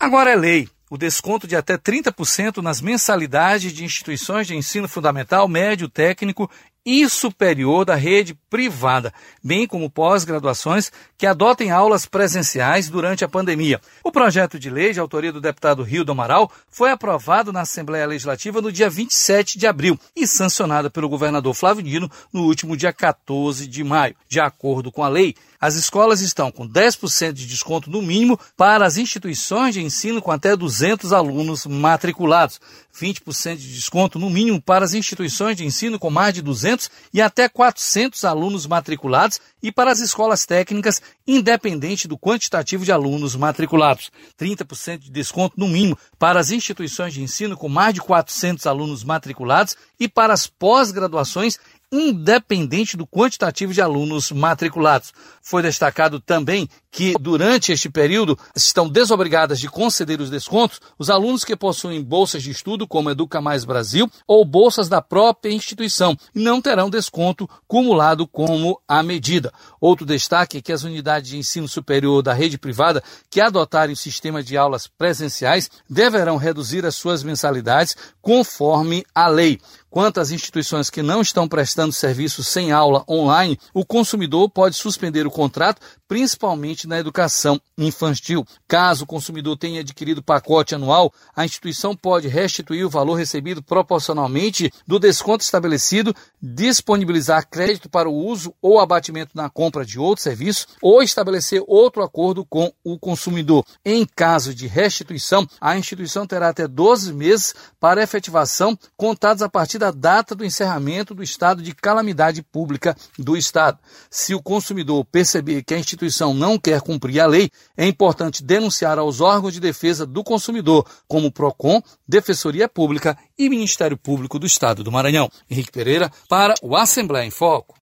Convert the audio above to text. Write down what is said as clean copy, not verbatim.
Agora é lei o desconto de até 30% nas mensalidades de instituições de ensino fundamental, médio, técnico e superior da rede privada, bem como pós-graduações que adotem aulas presenciais durante a pandemia. O projeto de lei, de autoria do deputado Rildo Amaral, foi aprovado na Assembleia Legislativa no dia 27 de abril e sancionado pelo governador Flávio Dino no último dia 14 de maio. De acordo com a lei, as escolas estão com 10% de desconto no mínimo para as instituições de ensino com até 200 alunos matriculados, 20% de desconto no mínimo para as instituições de ensino com mais de 200 e até 400 alunos matriculados e para as escolas técnicas, independente do quantitativo de alunos matriculados, 30% de desconto no mínimo para as instituições de ensino com mais de 400 alunos matriculados e para as pós-graduações, independente do quantitativo de alunos matriculados. Foi destacado também que, durante este período, estão desobrigadas de conceder os descontos os alunos que possuem bolsas de estudo, como Educa Mais Brasil, ou bolsas da própria instituição, e não terão desconto cumulado como a medida. Outro destaque é que as unidades de ensino superior da rede privada que adotarem o sistema de aulas presenciais deverão reduzir as suas mensalidades conforme a lei. Quanto às instituições que não estão prestando serviço sem aula online, o consumidor pode suspender o contrato, principalmente na educação infantil. Caso o consumidor tenha adquirido pacote anual, a instituição pode restituir o valor recebido proporcionalmente do desconto estabelecido, disponibilizar crédito para o uso ou abatimento na compra de outro serviço ou estabelecer outro acordo com o consumidor. Em caso de restituição, a instituição terá até 12 meses para efetivação, contados a partir da data do encerramento do estado de calamidade pública do estado. Se o consumidor perceber que a instituição não quer cumprir a lei, é importante denunciar aos órgãos de defesa do consumidor, como o PROCON, Defensoria Pública e Ministério Público do Estado do Maranhão. Henrique Pereira, para o Assembleia em Foco.